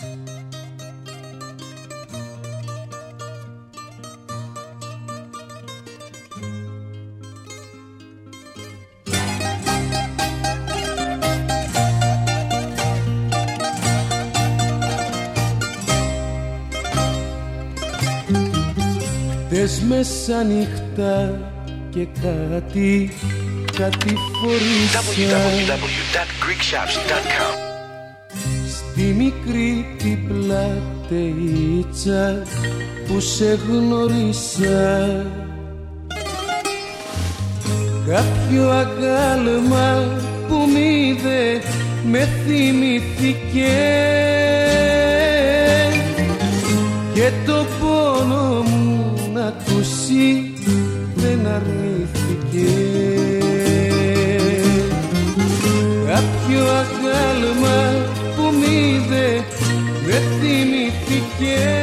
Χτες μεσάνυχτα και κάτι φορήσα www.greekshops.com. στη μικρή την πλατείτσα που σε γνωρίσα. Κάποιο αγάλμα που μ' είδε με θυμηθήκε και το πόνο μου να ακούσει δεν αρνήθηκε. Κάποιο αγάλμα που μ' είδε με θυμηθήκε